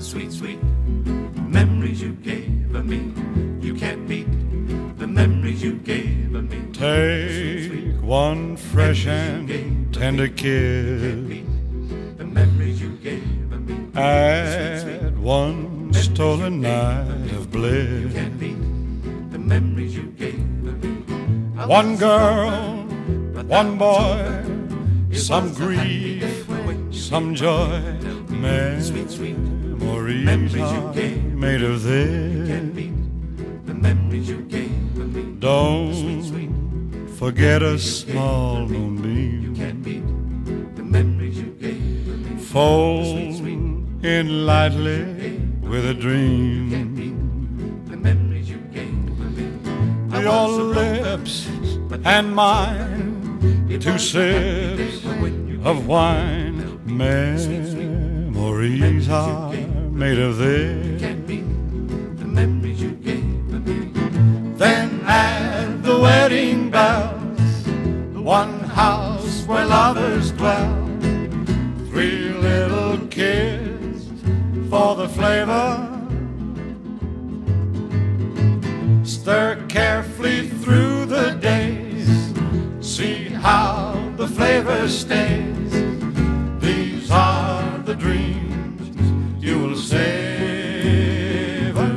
sweet, sweet memories you gave me. You can't beat the memories you gave me. Take one fresh and tender kiss. The memories you gave me. Add one stolen night of bliss. You can't beat the memories you gave me. One girl, one boy, some grief, some joy. Memories are made of this. The memories you gave me. Don't forget a small moonbeam. The memories you gave me. Fold in lightly with a dream. The memories you gave me. Your lips and mine, two sips of wine. Memories are made of this. The memories you gave me. Then add the wedding bells, the one house where lovers dwell. 3 little kids for the flavor. Stir carefully through the days. See how the flavor stays. These are the dreams you will savor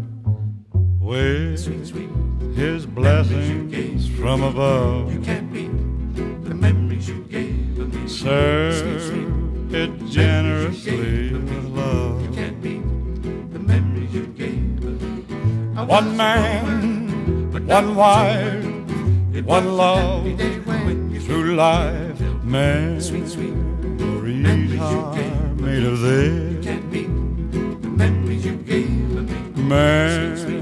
with His blessings from above. You can't beat the memories you gave me. Serve it generously with love. You can't beat the memories you gave me. One man, one wife, one love, through life. Memories are made of this. Can't beat the memories you gave me. Memories